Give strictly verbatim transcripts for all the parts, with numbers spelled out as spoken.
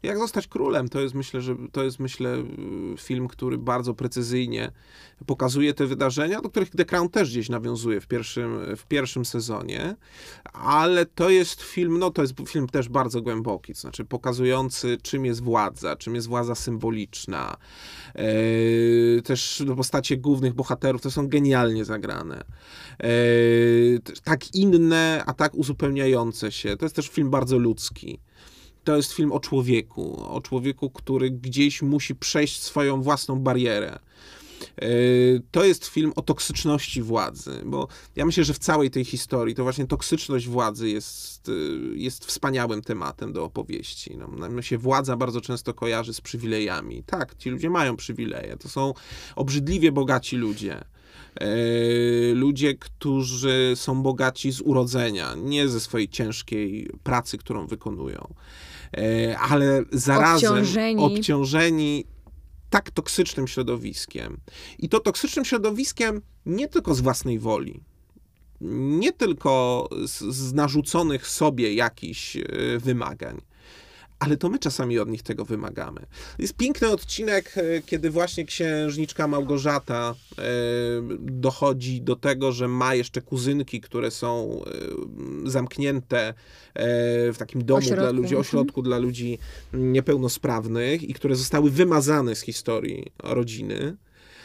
Jak zostać królem, to jest myślę, że to jest myślę film, który bardzo precyzyjnie pokazuje te wydarzenia, do których The Crown też gdzieś nawiązuje w pierwszym, w pierwszym sezonie, ale to jest film, no to jest film też bardzo głęboki, to znaczy pokazujący, czym jest władza, czym jest władza symboliczna. Eee, też postacie głównych bohaterów to są genialnie zagrane. Eee, tak inne, a tak uzupełniające się. To jest też film bardzo ludzki. To jest film o człowieku, o człowieku, który gdzieś musi przejść swoją własną barierę. To jest film o toksyczności władzy, bo ja myślę, że w całej tej historii to właśnie toksyczność władzy jest, jest wspaniałym tematem do opowieści. No, nam się władza bardzo często kojarzy z przywilejami. Tak, ci ludzie mają przywileje, to są obrzydliwie bogaci ludzie. Ludzie, którzy są bogaci z urodzenia, nie ze swojej ciężkiej pracy, którą wykonują, ale zarazem obciążeni, obciążeni tak toksycznym środowiskiem. I to toksycznym środowiskiem nie tylko z własnej woli, nie tylko z, z narzuconych sobie jakichś wymagań, ale to my czasami od nich tego wymagamy. Jest piękny odcinek, kiedy właśnie księżniczka Małgorzata dochodzi do tego, że ma jeszcze kuzynki, które są zamknięte w takim domu ośrodku. dla ludzi, ośrodku dla ludzi niepełnosprawnych i które zostały wymazane z historii rodziny.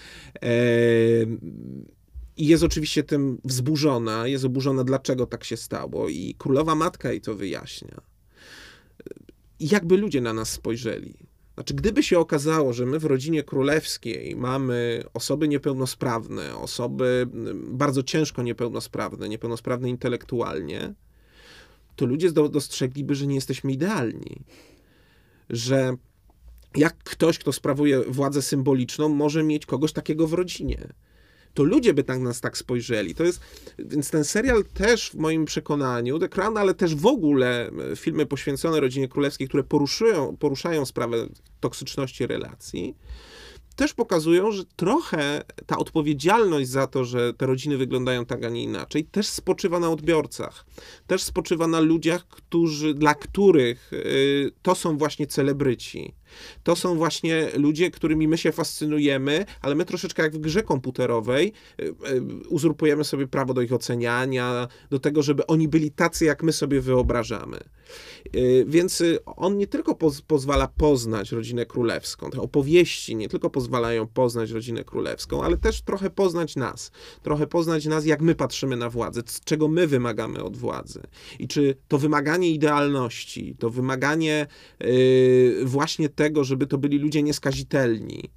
I jest oczywiście tym wzburzona, jest oburzona, dlaczego tak się stało, i królowa matka jej to wyjaśnia. Jakby ludzie na nas spojrzeli. Znaczy, gdyby się okazało, że my w rodzinie królewskiej mamy osoby niepełnosprawne, osoby bardzo ciężko niepełnosprawne, niepełnosprawne intelektualnie, to ludzie dostrzegliby, że nie jesteśmy idealni. Że jak ktoś, kto sprawuje władzę symboliczną, może mieć kogoś takiego w rodzinie. To ludzie by na nas tak spojrzeli. To jest, więc ten serial też w moim przekonaniu, The Crown, ale też w ogóle filmy poświęcone rodzinie królewskiej, które poruszują, poruszają sprawę toksyczności relacji, też pokazują, że trochę ta odpowiedzialność za to, że te rodziny wyglądają tak, a nie inaczej, też spoczywa na odbiorcach. Też spoczywa na ludziach, którzy, dla których y, to są właśnie celebryci. To są właśnie ludzie, którymi my się fascynujemy, ale my troszeczkę jak w grze komputerowej y, y, uzurpujemy sobie prawo do ich oceniania, do tego, żeby oni byli tacy, jak my sobie wyobrażamy. Y, więc y, on nie tylko poz, pozwala poznać rodzinę królewską, te opowieści nie tylko pozwalają poznać rodzinę królewską, ale też trochę poznać nas. Trochę poznać nas, jak my patrzymy na władzę, czego my wymagamy od władzy. I czy to wymaganie idealności, to wymaganie y, właśnie tego, żeby to byli ludzie nieskazitelni,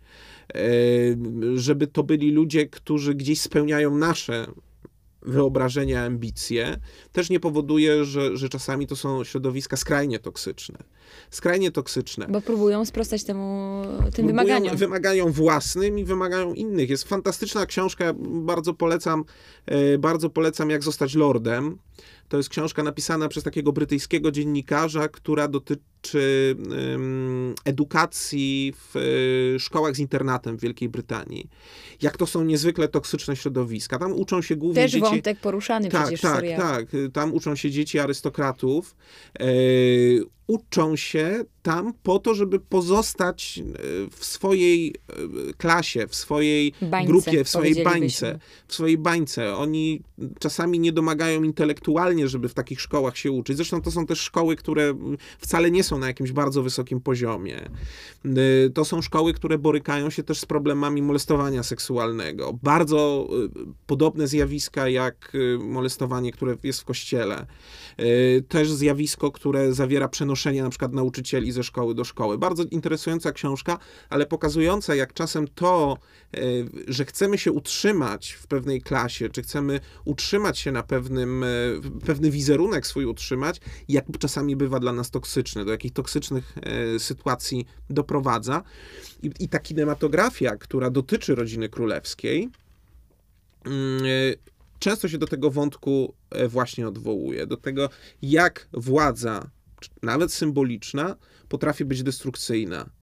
żeby to byli ludzie, którzy gdzieś spełniają nasze wyobrażenia, ambicje, też nie powoduje, że, że czasami to są środowiska skrajnie toksyczne. Skrajnie toksyczne. Bo próbują sprostać temu, tym próbują, wymaganiom. Wymagają własnym i wymagają innych. Jest fantastyczna książka, bardzo polecam, bardzo polecam Jak zostać lordem. To jest książka napisana przez takiego brytyjskiego dziennikarza, która dotyczy um, edukacji w y, szkołach z internatem w Wielkiej Brytanii. Jak to są niezwykle toksyczne środowiska. Tam uczą się głównie Też dzieci... wątek poruszany tak, przecież tak, w serialu. Tak, tam uczą się dzieci arystokratów. E, uczą się tam po to, żeby pozostać w swojej klasie, w swojej bańce, grupie, w swojej bańce. W swojej bańce. Oni czasami nie domagają intelektualnie, żeby w takich szkołach się uczyć. Zresztą to są też szkoły, które wcale nie są na jakimś bardzo wysokim poziomie. To są szkoły, które borykają się też z problemami molestowania seksualnego. Bardzo podobne zjawiska jak molestowanie, które jest w kościele. Też zjawisko, które zawiera przenoszenie na przykład nauczycieli ze szkoły do szkoły. Bardzo interesująca książka, ale pokazująca, jak czasem to, że chcemy się utrzymać w pewnej klasie, czy chcemy utrzymać się na pewnym, pewny wizerunek swój utrzymać, jak czasami bywa dla nas toksyczny, do jakich toksycznych sytuacji doprowadza. I, i ta kinematografia, która dotyczy rodziny królewskiej, często się do tego wątku właśnie odwołuje, do tego, jak władza, nawet symboliczna, potrafi być destrukcyjna.